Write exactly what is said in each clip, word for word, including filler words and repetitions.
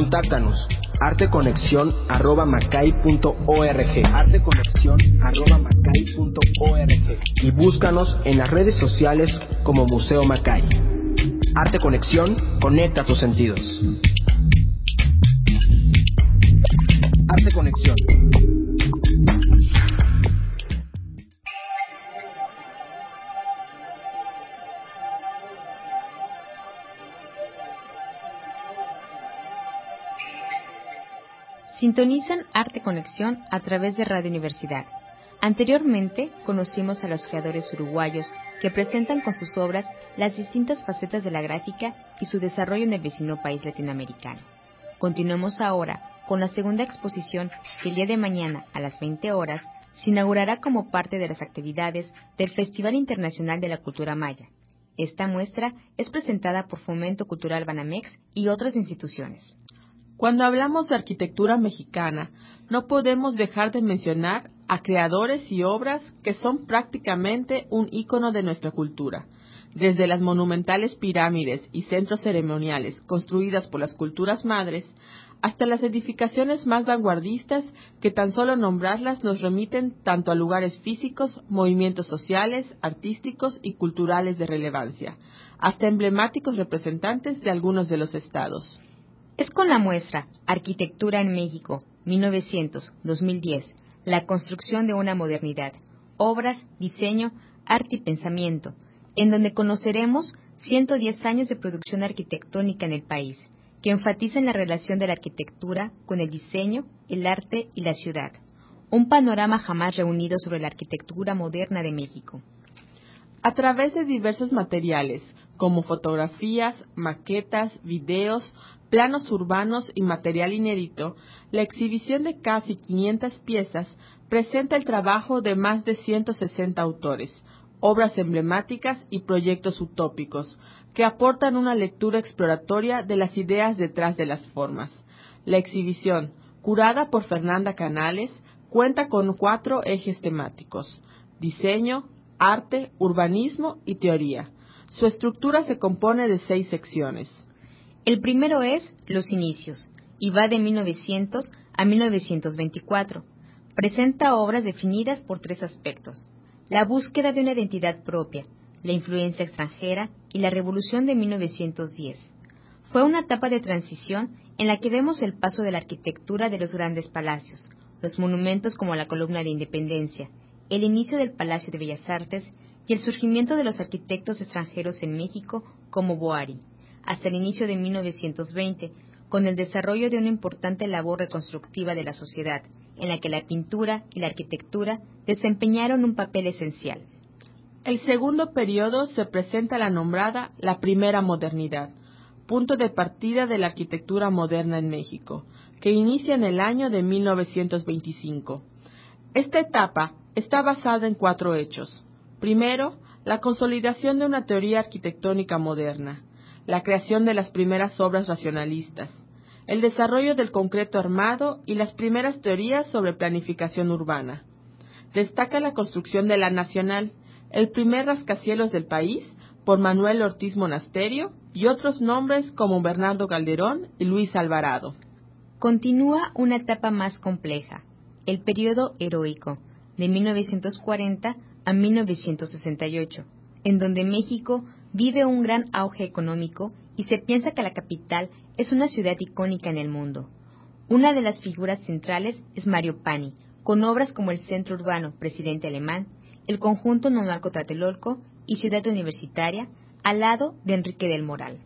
Contáctanos arteconexión arroba macay punto org arteconexión arroba macay punto org y búscanos en las redes sociales como Museo Macay. Arte Conexión, conecta tus sentidos. Arte Conexión. Sintonizan Arte Conexión a través de Radio Universidad. Anteriormente conocimos a los creadores uruguayos que presentan con sus obras las distintas facetas de la gráfica y su desarrollo en el vecino país latinoamericano. Continuemos ahora con la segunda exposición que el día de mañana a las veinte horas se inaugurará como parte de las actividades del Festival Internacional de la Cultura Maya. Esta muestra es presentada por Fomento Cultural Banamex y otras instituciones. Cuando hablamos de arquitectura mexicana, no podemos dejar de mencionar a creadores y obras que son prácticamente un ícono de nuestra cultura. Desde las monumentales pirámides y centros ceremoniales construidas por las culturas madres, hasta las edificaciones más vanguardistas que tan solo nombrarlas nos remiten tanto a lugares físicos, movimientos sociales, artísticos y culturales de relevancia, hasta emblemáticos representantes de algunos de los estados. Es con la muestra Arquitectura en México, mil novecientos a dos mil diez, la construcción de una modernidad, obras, diseño, arte y pensamiento, en donde conoceremos ciento diez años de producción arquitectónica en el país, que enfatizan la relación de la arquitectura con el diseño, el arte y la ciudad. Un panorama jamás reunido sobre la arquitectura moderna de México. A través de diversos materiales, como fotografías, maquetas, videos, planos urbanos y material inédito, la exhibición de casi quinientas piezas presenta el trabajo de más de ciento sesenta autores, obras emblemáticas y proyectos utópicos, que aportan una lectura exploratoria de las ideas detrás de las formas. La exhibición, curada por Fernanda Canales, cuenta con cuatro ejes temáticos: diseño, arte, urbanismo y teoría. Su estructura se compone de seis secciones. El primero es Los Inicios, y va de mil novecientos a mil novecientos veinticuatro. Presenta obras definidas por tres aspectos: la búsqueda de una identidad propia, la influencia extranjera y la revolución de mil novecientos diez. Fue una etapa de transición en la que vemos el paso de la arquitectura de los grandes palacios, los monumentos como la Columna de Independencia, el inicio del Palacio de Bellas Artes y el surgimiento de los arquitectos extranjeros en México como Boari, hasta el inicio de mil novecientos veinte, con el desarrollo de una importante labor reconstructiva de la sociedad, en la que la pintura y la arquitectura desempeñaron un papel esencial. El segundo periodo se presenta la nombrada la Primera Modernidad, punto de partida de la arquitectura moderna en México, que inicia en el año de mil novecientos veinticinco. Esta etapa está basada en cuatro hechos. Primero, la consolidación de una teoría arquitectónica moderna, la creación de las primeras obras racionalistas, el desarrollo del concreto armado y las primeras teorías sobre planificación urbana. Destaca la construcción de la Nacional, el primer rascacielos del país, por Manuel Ortiz Monasterio, y otros nombres como Bernardo Calderón y Luis Alvarado. Continúa una etapa más compleja, el periodo heroico, de mil novecientos cuarenta a mil novecientos sesenta y ocho, en donde México vive un gran auge económico y se piensa que la capital es una ciudad icónica en el mundo. Una de las figuras centrales es Mario Pani, con obras como el Centro Urbano Presidente Alemán, el Conjunto Nomarco Tlatelolco y Ciudad Universitaria, al lado de Enrique del Moral.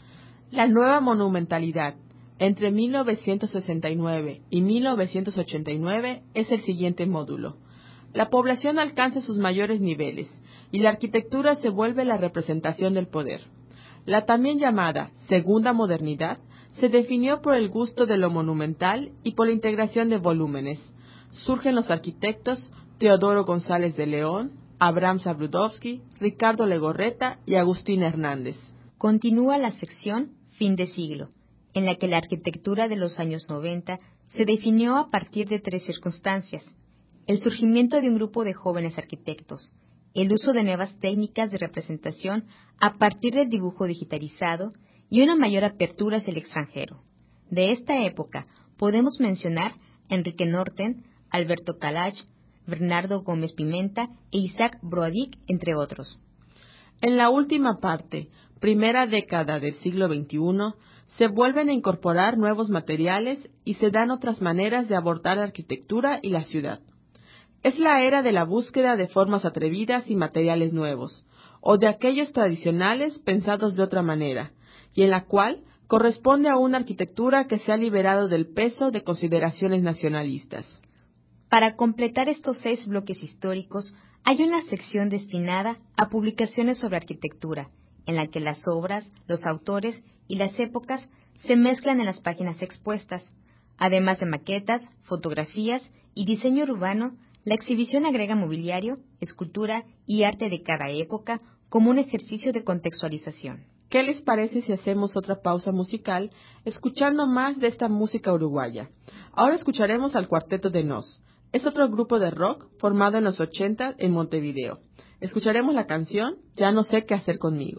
La nueva monumentalidad, entre mil novecientos sesenta y nueve y mil novecientos ochenta y nueve, es el siguiente módulo. La población alcanza sus mayores niveles y la arquitectura se vuelve la representación del poder. La también llamada Segunda Modernidad se definió por el gusto de lo monumental y por la integración de volúmenes. Surgen los arquitectos Teodoro González de León, Abraham Sabrudowski, Ricardo Legorreta y Agustín Hernández. Continúa la sección Fin de siglo, en la que la arquitectura de los años noventa se definió a partir de tres circunstancias: el surgimiento de un grupo de jóvenes arquitectos, el uso de nuevas técnicas de representación a partir del dibujo digitalizado y una mayor apertura hacia el extranjero. De esta época podemos mencionar a Enrique Norten, Alberto Calach, Bernardo Gómez Pimenta e Isaac Broadick, entre otros. En la última parte, primera década del siglo veintiuno, se vuelven a incorporar nuevos materiales y se dan otras maneras de abordar la arquitectura y la ciudad. Es la era de la búsqueda de formas atrevidas y materiales nuevos, o de aquellos tradicionales pensados de otra manera, y en la cual corresponde a una arquitectura que se ha liberado del peso de consideraciones nacionalistas. Para completar estos seis bloques históricos, hay una sección destinada a publicaciones sobre arquitectura, en la que las obras, los autores y las épocas se mezclan en las páginas expuestas. Además de maquetas, fotografías y diseño urbano, la exhibición agrega mobiliario, escultura y arte de cada época como un ejercicio de contextualización. ¿Qué les parece si hacemos otra pausa musical escuchando más de esta música uruguaya? Ahora escucharemos al Cuarteto de Nos. Es otro grupo de rock formado en los ochenta en Montevideo. Escucharemos la canción Ya no sé qué hacer conmigo.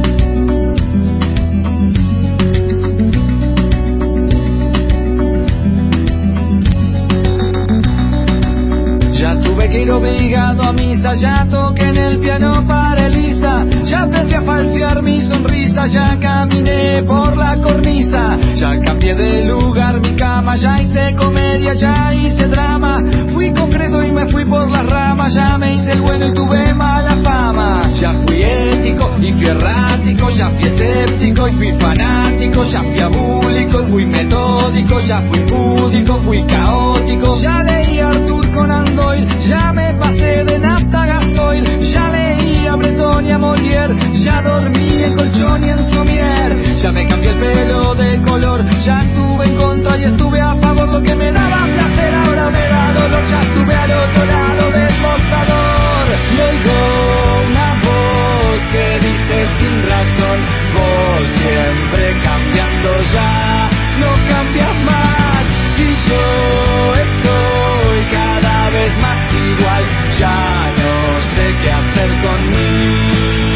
Ya tuve que ir obligado a misa, ya toqué en el piano para Elisa, ya aprendí a falsear mi sonrisa, ya caminé por la cornisa, ya cambié de lugar mi cama, ya hice comedia, ya hice drama, fui concreto y me fui por las ramas, ya me hice el bueno y tuve mala fama, ya fui ético y fui errático, ya fui escéptico y fui fanático, ya fui abúlico y fui metódico, ya fui púdico, fui caótico, ya leí a Arthur Conan Doyle, ya me pasé de nafta a gasoil, ya leí a Breton y a Molière, ya dormí en colchón y en somier, ya me cambié el pelo de color, ya estuve en contra y estuve a favor, lo que me daba placer ahora me da dolor, ya estuve al otro lado del mostrador, y oigo una voz que dice sin razón, vos siempre cambiando ya, no cambias más, y yo estoy cada vez más igual, ya no sé qué hacer con mí.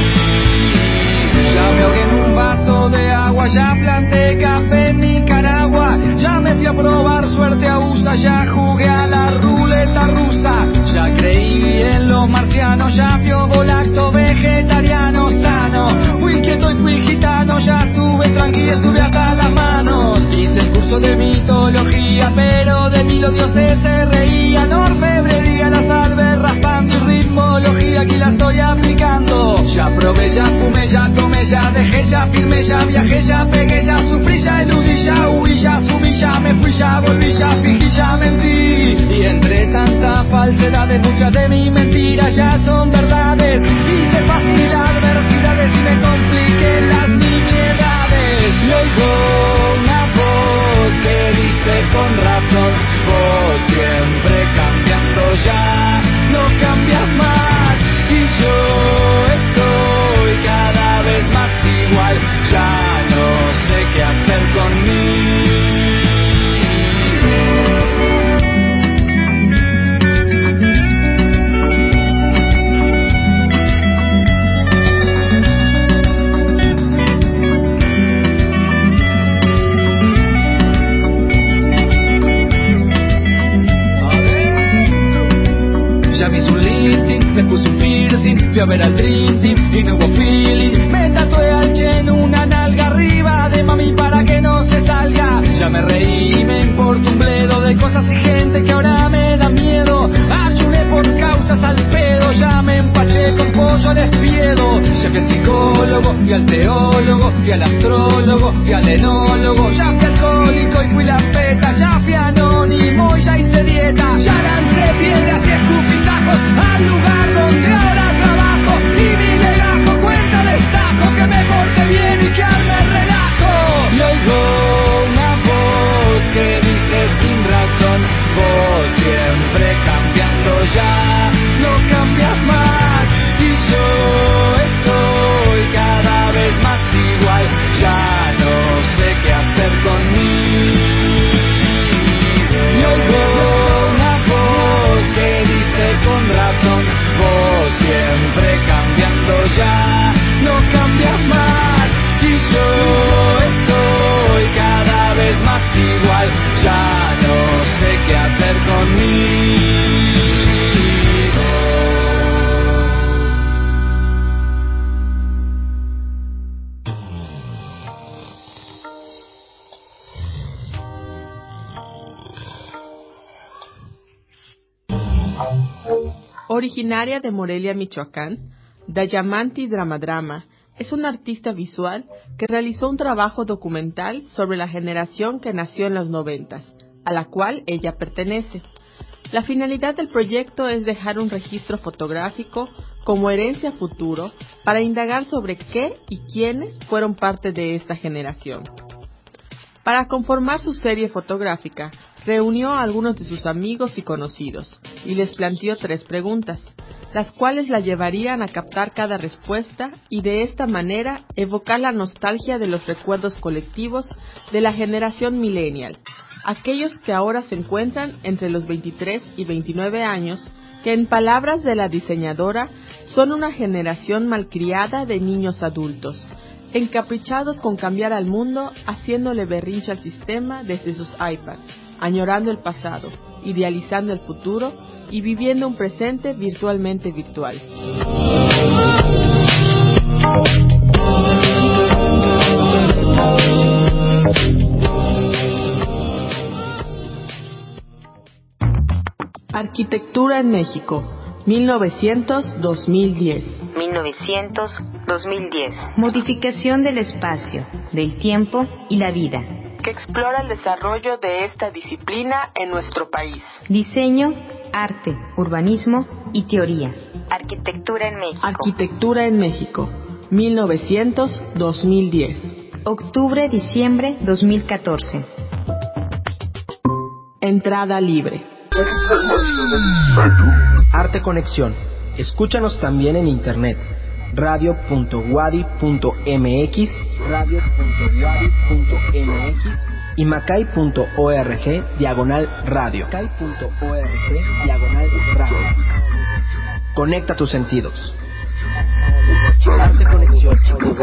Ya me ahogué en un vaso de agua, ya planté café en Nicaragua, ya me fui a probar suerte a U S A, ya jugué a la ruleta rusa, ya creí en los marcianos, ya fui volacto vegetariano sano, fui quieto y fui gitano, ya estuve tranquilo, estuve hasta las manos, hice el curso de mitología, pero de mí los dioses se reían, orfebrería, la salve raspando y ritmología, aquí la estoy aplicando, ya probé, ya fumé, ya tomé, ya dejé, ya firmé, ya viajé, ya pegué, ya sufrí, ya eludí, ya huí, ya sumí, ya me fui, ya volví, ya fingí, ya mentí, y entre tanta falsedades muchas de mis mentiras ya son verdades, hice fácil adversidades y me compliqué las nimiedades, y oigo una voz que dice con razón, vos siempre cambiando ya, no cambias más, y yo estoy cada vez más igual, ya no sé qué hacer conmigo. Ya me hice un lifting, me puse un piercing, fui a ver al Dream Team y no hubo feeling, me tatué al Chen una nalga arriba de mami para que no se salga, ya me reí y me importa un bledo de cosas y gente que ahora me da miedo, ayuné por causas al pedo, ya me empaché con pollo al espiedo, ya fui al psicólogo, fui al teólogo, fui al astrólogo, fui al enólogo, ya fui alcohólico y fui la peta, ya fui anónimo y ya hice dieta, ya lancé piedras y escupitajos al lugar donde ahora trabajo, y mi legajo cuenta el estajo que me porte bien y que arme relajo, y oigo una voz que dice sin razón, vos siempre cambiando ya, no cambias más, y yo estoy cada vez más igual, ya no sé qué hacer conmigo, y oigo una voz que dice con razón, Originaria de Morelia, Michoacán, Dayamanti Dramadrama es una artista visual que realizó un trabajo documental sobre la generación que nació en los noventas, a la cual ella pertenece. La finalidad del proyecto es dejar un registro fotográfico como herencia futuro para indagar sobre qué y quiénes fueron parte de esta generación. Para conformar su serie fotográfica, reunió a algunos de sus amigos y conocidos y les planteó tres preguntas, las cuales la llevarían a captar cada respuesta y de esta manera evocar la nostalgia de los recuerdos colectivos de la generación millennial, aquellos que ahora se encuentran entre los veintitrés y veintinueve años, que en palabras de la diseñadora son una generación malcriada de niños adultos, encaprichados con cambiar al mundo, haciéndole berrinche al sistema desde sus iPads, añorando el pasado, idealizando el futuro y viviendo un presente virtualmente virtual. Arquitectura en México, mil novecientos a dos mil diez. mil novecientos a dos mil diez. Modificación del espacio, del tiempo y la vida, que explora el desarrollo de esta disciplina en nuestro país. Diseño, arte, urbanismo y teoría. Arquitectura en México. Arquitectura en México, mil novecientos a dos mil diez. Octubre-diciembre dos mil catorce. Entrada libre. Arte Conexión. Escúchanos también en internet. radio punto wadi punto mx, radio punto wadi punto mx y macay punto org diagonal radio. macay punto org diagonal radio. Conecta tus sentidos. Arte Conexión.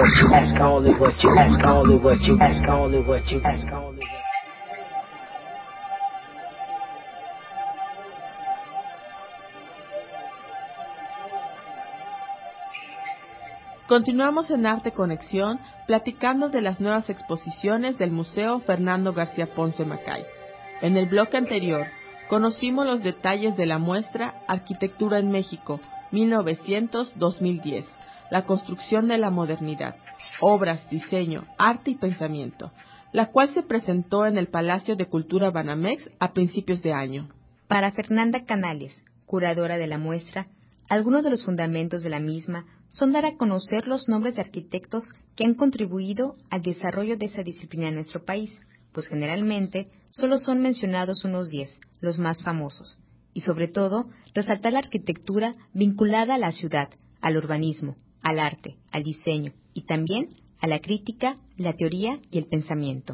Continuamos en Arte Conexión platicando de las nuevas exposiciones del Museo Fernando García Ponce Macay. En el bloque anterior conocimos los detalles de la muestra Arquitectura en México, mil novecientos a dos mil diez, la construcción de la modernidad, obras, diseño, arte y pensamiento, la cual se presentó en el Palacio de Cultura Banamex a principios de año. Para Fernanda Canales, curadora de la muestra, algunos de los fundamentos de la misma son dar a conocer los nombres de arquitectos que han contribuido al desarrollo de esa disciplina en nuestro país, pues generalmente solo son mencionados unos diez, los más famosos, y sobre todo resaltar la arquitectura vinculada a la ciudad, al urbanismo, al arte, al diseño y también a la crítica, la teoría y el pensamiento.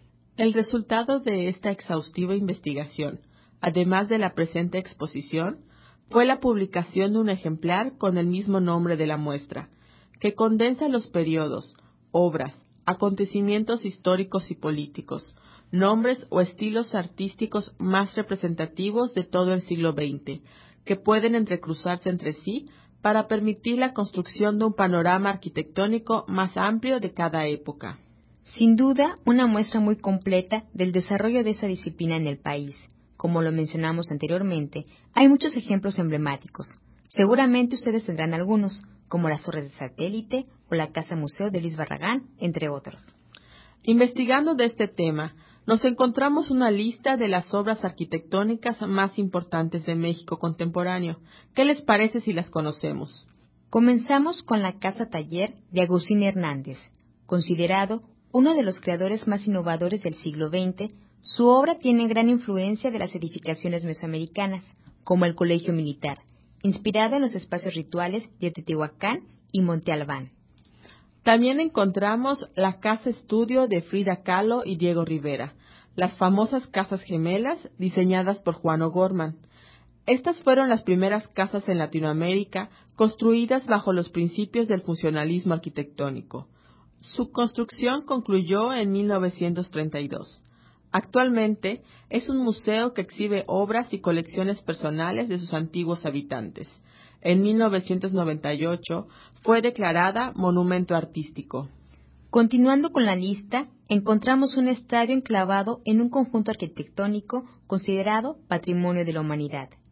El resultado de esta exhaustiva investigación, además de la presente exposición, fue la publicación de un ejemplar con el mismo nombre de la muestra, que condensa los periodos, obras, acontecimientos históricos y políticos, nombres o estilos artísticos más representativos de todo el siglo veinte, que pueden entrecruzarse entre sí para permitir la construcción de un panorama arquitectónico más amplio de cada época. Sin duda, una muestra muy completa del desarrollo de esa disciplina en el país. Como lo mencionamos anteriormente, hay muchos ejemplos emblemáticos. Seguramente ustedes tendrán algunos, como las torres de satélite o la Casa Museo de Luis Barragán, entre otros. Investigando de este tema, nos encontramos una lista de las obras arquitectónicas más importantes de México contemporáneo. ¿Qué les parece si las conocemos? Comenzamos con la Casa Taller de Agustín Hernández. Considerado uno de los creadores más innovadores del siglo veinte, su obra tiene gran influencia de las edificaciones mesoamericanas, como el Colegio Militar, inspirado en los espacios rituales de Teotihuacán y Monte Albán. También encontramos la Casa Estudio de Frida Kahlo y Diego Rivera, las famosas Casas Gemelas diseñadas por Juan O'Gorman. Estas fueron las primeras casas en Latinoamérica construidas bajo los principios del funcionalismo arquitectónico. Su construcción concluyó en mil novecientos treinta y dos. Actualmente es un museo que exhibe obras y colecciones personales de sus antiguos habitantes. En mil novecientos noventa y ocho fue declarada Monumento Artístico. Continuando con la lista, encontramos un estadio enclavado en un conjunto arquitectónico considerado Patrimonio de la Humanidad.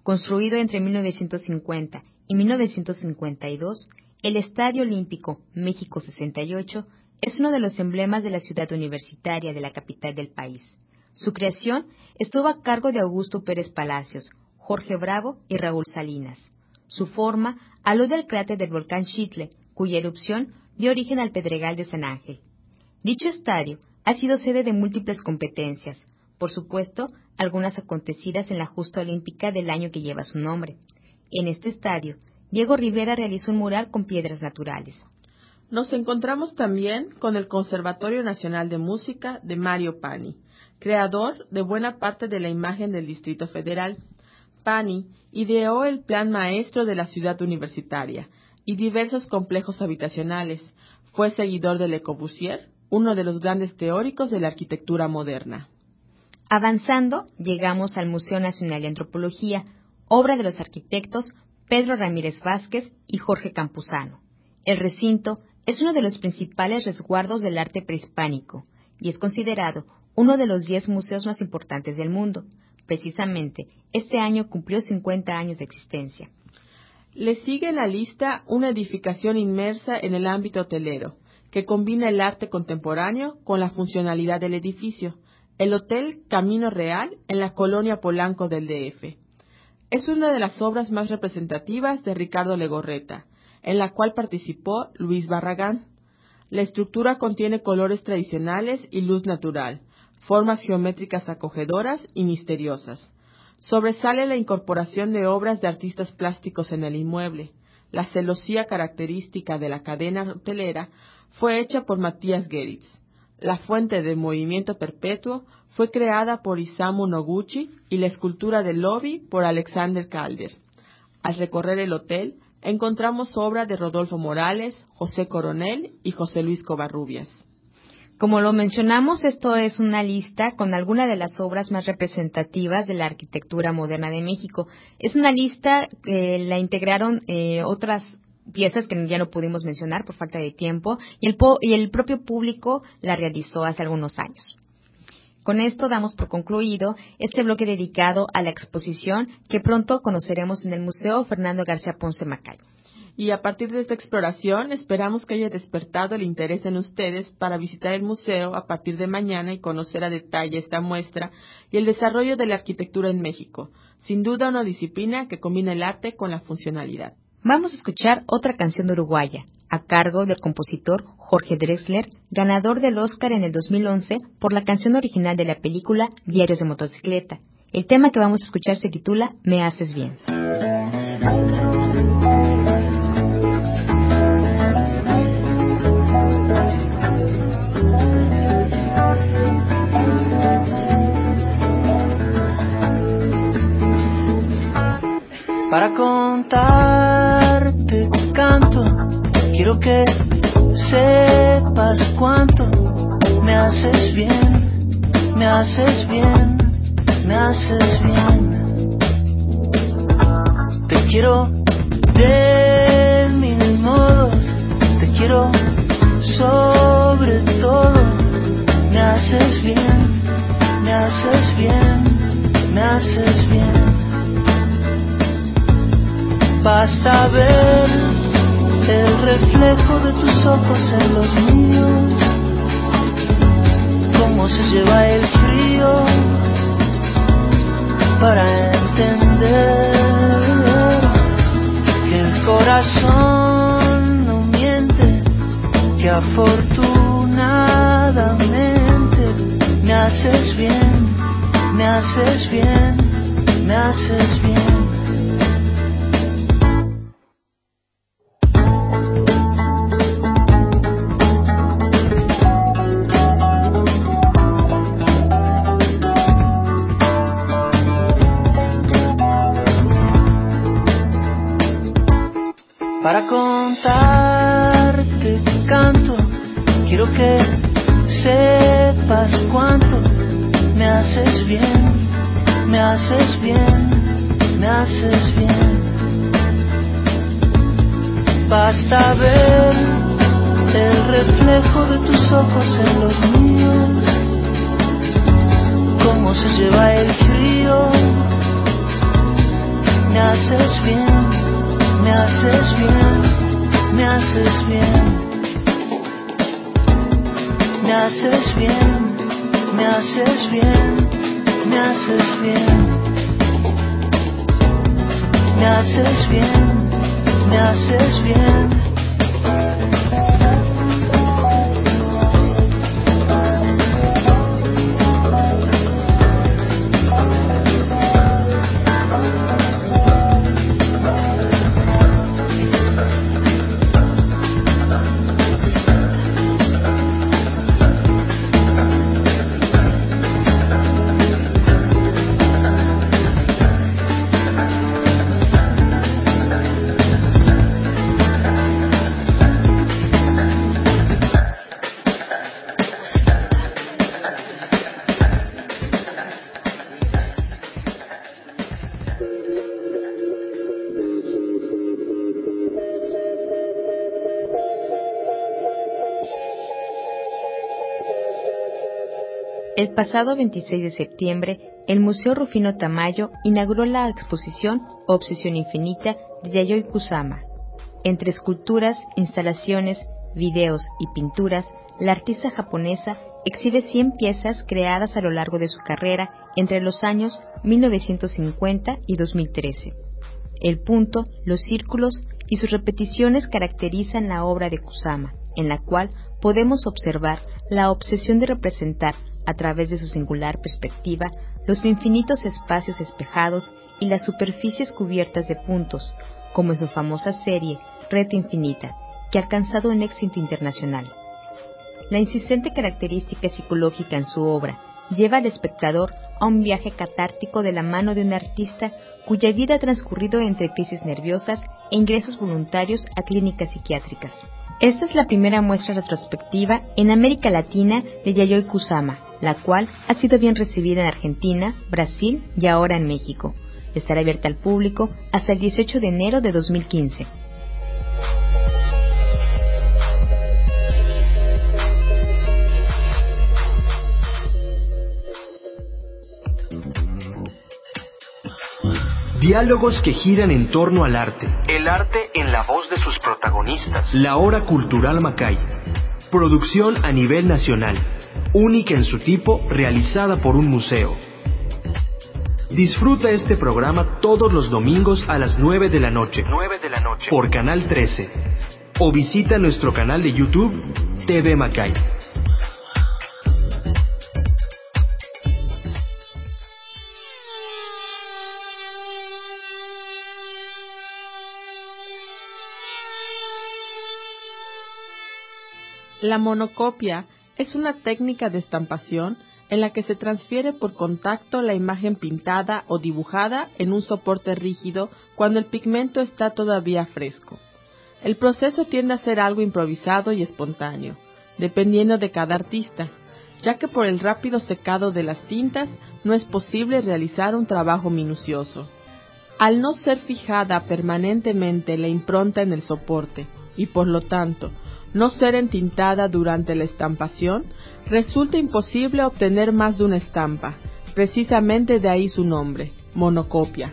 Construido entre mil novecientos cincuenta y mil novecientos cincuenta y dos, el Estadio Olímpico México sesenta y ocho es uno de los emblemas de la ciudad universitaria de la capital del país. Su creación estuvo a cargo de Augusto Pérez Palacios, Jorge Bravo y Raúl Salinas. Su forma alude al cráter del volcán Xitle, cuya erupción dio origen al Pedregal de San Ángel. Dicho estadio ha sido sede de múltiples competencias, por supuesto, algunas acontecidas en la justa olímpica del año que lleva su nombre. En este estadio, Diego Rivera realizó un mural con piedras naturales. Nos encontramos también con el Conservatorio Nacional de Música de Mario Pani, creador de buena parte de la imagen del Distrito Federal. Pani ideó el plan maestro de la ciudad universitaria y diversos complejos habitacionales. Fue seguidor de Le Corbusier, uno de los grandes teóricos de la arquitectura moderna. Avanzando, llegamos al Museo Nacional de Antropología, obra de los arquitectos Pedro Ramírez Vázquez y Jorge Campuzano. El recinto es uno de los principales resguardos del arte prehispánico y es considerado uno de los diez museos más importantes del mundo. Precisamente, este año cumplió cincuenta años de existencia. Le sigue en la lista una edificación inmersa en el ámbito hotelero, que combina el arte contemporáneo con la funcionalidad del edificio, el Hotel Camino Real en la colonia Polanco del D F. Es una de las obras más representativas de Ricardo Legorreta, en la cual participó Luis Barragán. La estructura contiene colores tradicionales y luz natural, formas geométricas acogedoras y misteriosas. Sobresale la incorporación de obras de artistas plásticos en el inmueble. La celosía característica de la cadena hotelera fue hecha por Matías Geritz. La fuente de movimiento perpetuo fue creada por Isamu Noguchi y la escultura del lobby por Alexander Calder. Al recorrer el hotel, encontramos obra de Rodolfo Morales, José Coronel y José Luis Covarrubias. Como lo mencionamos, esto es una lista con algunas de las obras más representativas de la arquitectura moderna de México. Es una lista que la integraron eh, otras piezas que ya no pudimos mencionar por falta de tiempo y el, po- y el propio público la realizó hace algunos años. Con esto damos por concluido este bloque dedicado a la exposición que pronto conoceremos en el Museo Fernando García Ponce Macay. Y a partir de esta exploración esperamos que haya despertado el interés en ustedes para visitar el museo a partir de mañana y conocer a detalle esta muestra y el desarrollo de la arquitectura en México. Sin duda una disciplina que combina el arte con la funcionalidad. Vamos a escuchar otra canción uruguaya, a cargo del compositor Jorge Drexler, ganador del Oscar en el dos mil once por la canción original de la película Diarios de Motocicleta. El tema que vamos a escuchar se titula Me haces bien. Para contarte canto, quiero que sepas cuánto me haces bien, me haces bien, me haces bien. Te quiero de mil modos, te quiero sobre todo. Me haces bien, me haces bien, me haces bien. Basta ver el reflejo de tus ojos en los míos, cómo se lleva el frío para entender que el corazón no miente, que afortunadamente me haces bien, me haces bien, me haces bien. Para contarte canto, quiero que sepas cuánto me haces bien, me haces bien, me haces bien. Basta ver el reflejo de tus ojos en los míos, cómo se lleva el frío me haces bien, me haces bien, me haces bien, me haces bien, me haces bien, me haces bien, me haces bien, me haces bien. El pasado veintiséis de septiembre, el Museo Rufino Tamayo inauguró la exposición Obsesión Infinita de Yayoi Kusama. Entre esculturas, instalaciones, videos y pinturas, la artista japonesa exhibe cien piezas creadas a lo largo de su carrera entre los años mil novecientos cincuenta y dos mil trece. El punto, los círculos y sus repeticiones caracterizan la obra de Kusama, en la cual podemos observar la obsesión de representar a través de su singular perspectiva, los infinitos espacios espejados y las superficies cubiertas de puntos, como en su famosa serie Red Infinita, que ha alcanzado un éxito internacional. La insistente característica psicológica en su obra lleva al espectador a un viaje catártico de la mano de un artista cuya vida ha transcurrido entre crisis nerviosas e ingresos voluntarios a clínicas psiquiátricas. Esta es la primera muestra retrospectiva en América Latina de Yayoi Kusama, la cual ha sido bien recibida en Argentina, Brasil y ahora en México. Estará abierta al público hasta el dieciocho de enero de dos mil quince. Diálogos que giran en torno al arte. El arte en la voz de sus protagonistas. La Hora Cultural Macay. Producción a nivel nacional. Única en su tipo, realizada por un museo. Disfruta este programa todos los domingos a las nueve de la noche. nueve de la noche. Por Canal trece. O visita nuestro canal de YouTube, T V Macay. La monocopia es una técnica de estampación en la que se transfiere por contacto la imagen pintada o dibujada en un soporte rígido cuando el pigmento está todavía fresco. El proceso tiende a ser algo improvisado y espontáneo, dependiendo de cada artista, ya que por el rápido secado de las tintas no es posible realizar un trabajo minucioso. Al no ser fijada permanentemente la impronta en el soporte y por lo tanto no ser entintada durante la estampación, resulta imposible obtener más de una estampa, precisamente de ahí su nombre, monocopia.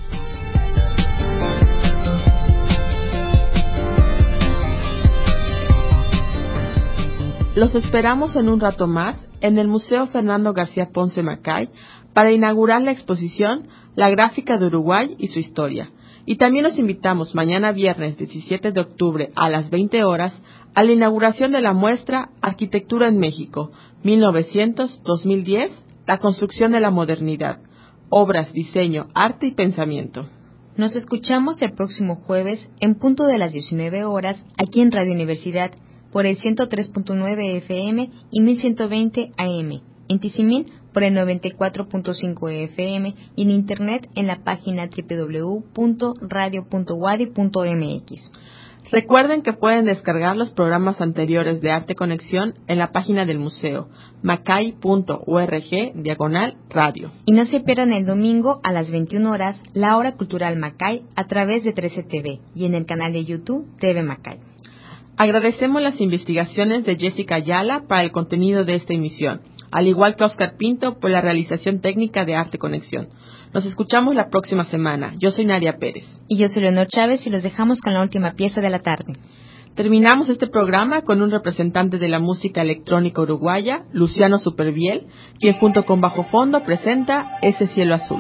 Los esperamos en un rato más en el Museo Fernando García Ponce Macay para inaugurar la exposición La Gráfica de Uruguay y su historia. Y también los invitamos mañana viernes diecisiete de octubre a las veinte horas a la inauguración de la muestra Arquitectura en México, mil novecientos a dos mil diez, la construcción de la modernidad, obras, diseño, arte y pensamiento. Nos escuchamos el próximo jueves en punto de las diecinueve horas aquí en Radio Universidad por el ciento tres punto nueve F M y mil ciento veinte A M, en Tizimín por el noventa y cuatro punto cinco F M y en Internet en la página doble u doble u doble u punto radio punto wadi punto m x. Recuerden que pueden descargar los programas anteriores de Arte Conexión en la página del museo, macay punto org, diagonal radio. Y no se pierdan el domingo a las veintiuna horas la Hora Cultural Macay a través de trece T V y en el canal de YouTube T V Macay. Agradecemos las investigaciones de Jessica Ayala para el contenido de esta emisión. al igual que a Oscar Pinto por la realización técnica de Arte Conexión. Nos escuchamos la próxima semana. Yo soy Nadia Pérez. Y yo soy Leonor Chávez y los dejamos con la última pieza de la tarde. Terminamos este programa con un representante de la música electrónica uruguaya, Luciano Superviel, quien junto con Bajo Fondo presenta Ese Cielo Azul.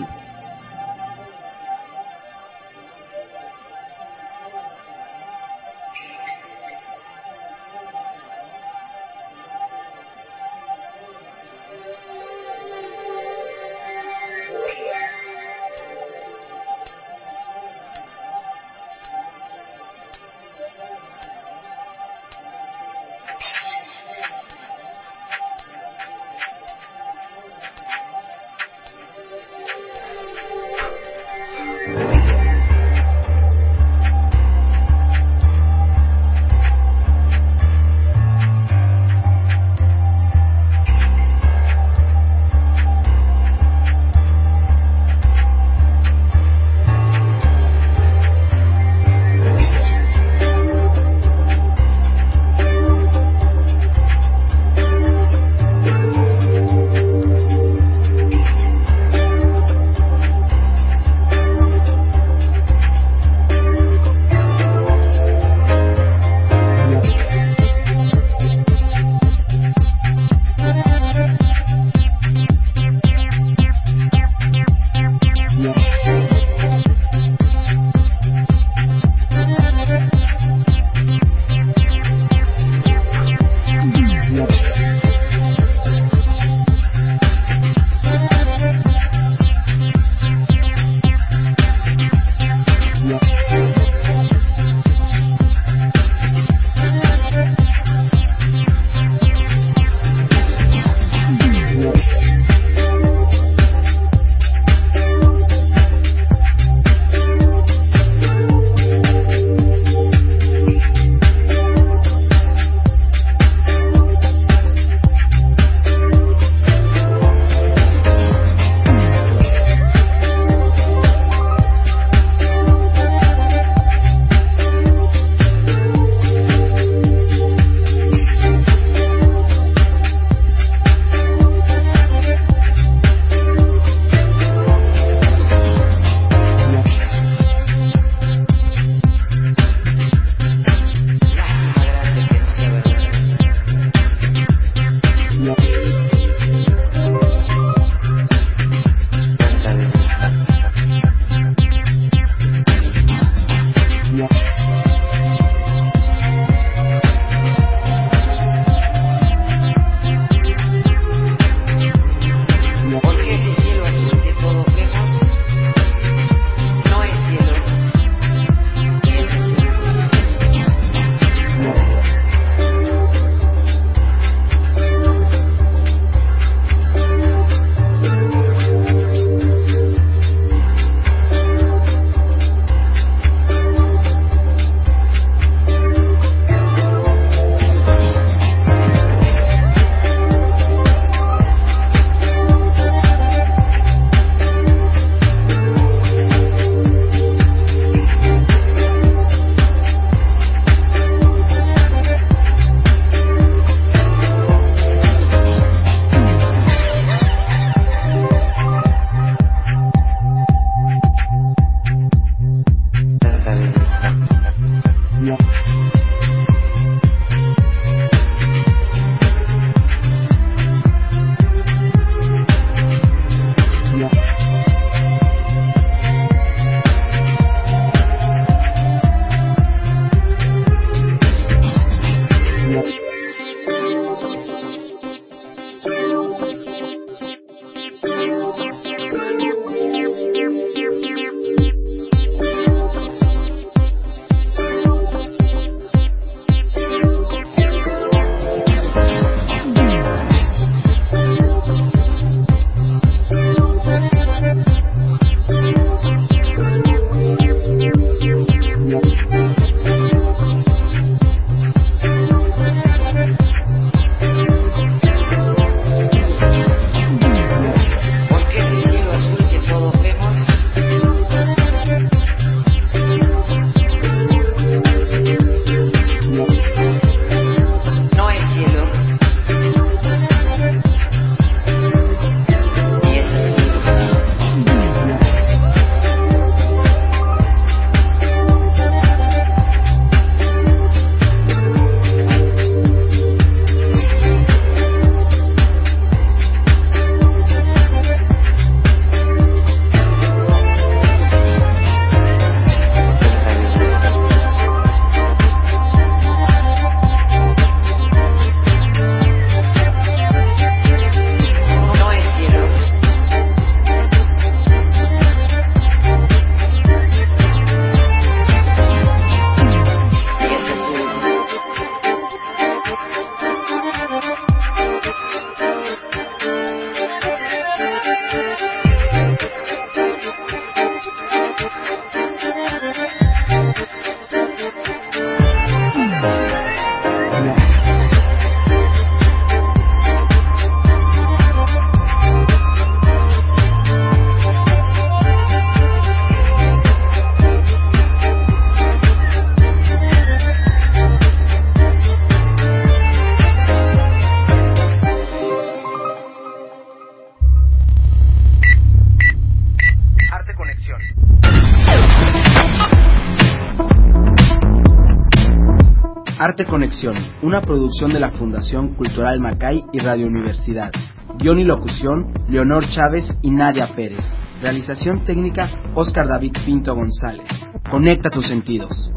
Arte Conexión, una producción de la Fundación Cultural Macay y Radio Universidad. Guión y locución, Leonor Chávez y Nadia Pérez. Realización técnica, Óscar David Pinto González. Conecta tus sentidos.